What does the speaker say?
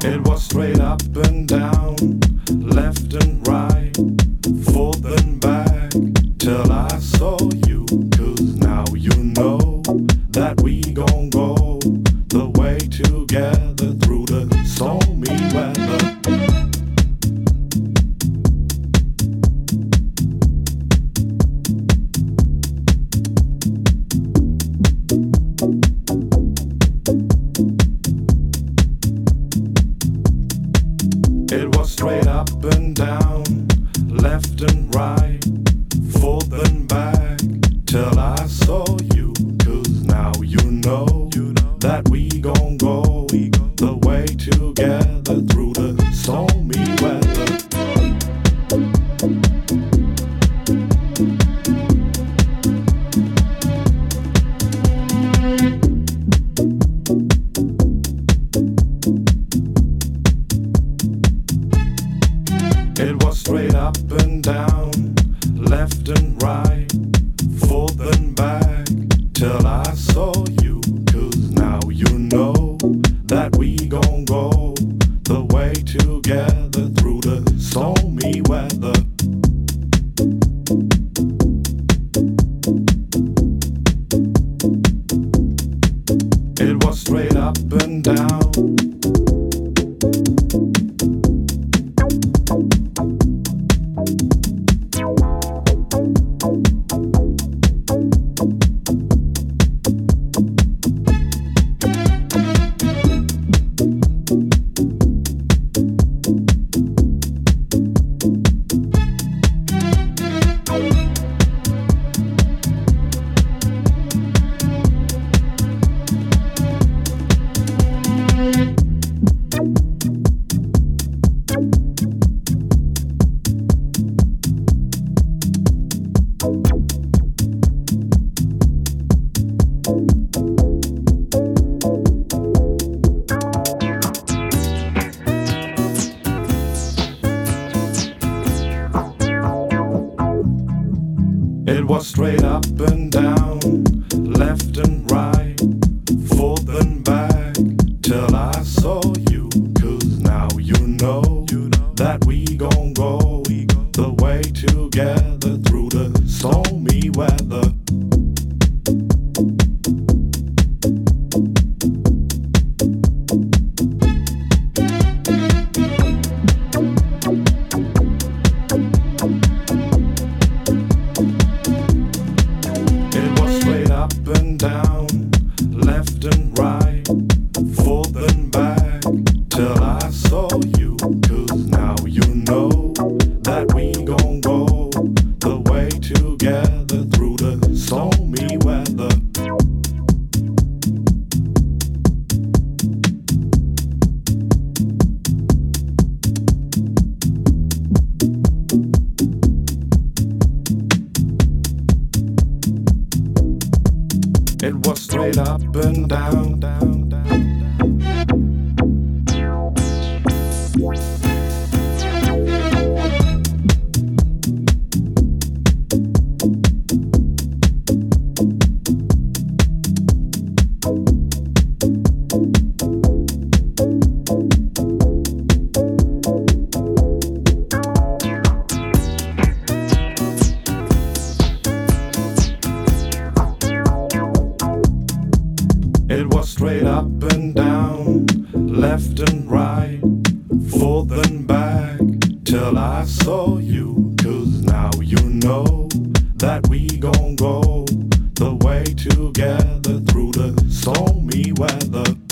It was straight up and down, left and right, forth and back, till I saw you. 'Cause now you know that we gon' go the way together through the stormy weather. It was straight up and down, left and right, forth and back, till I saw you. 'Cause now you know that we gon' go the way together through the stormy weather. It was straight up and down, left and right, forth and back, till I saw you. 'Cause now you know that we gon' go the way together through the stormy weather. It was straight up and down. It was straight up and down, left and right, forth and back, till I saw you. 'Cause now you know that we gon' go the way together through the stormy weather. Up and down, left and right, forth and back, till I saw you. 'Cause now you know that we gon' go the way together through the stormy weather. It was straight up and down, down, down. It was straight up and down, left and right, forth and back, till I saw you. 'Cause now you know that we gon' go the way together through the stormy weather.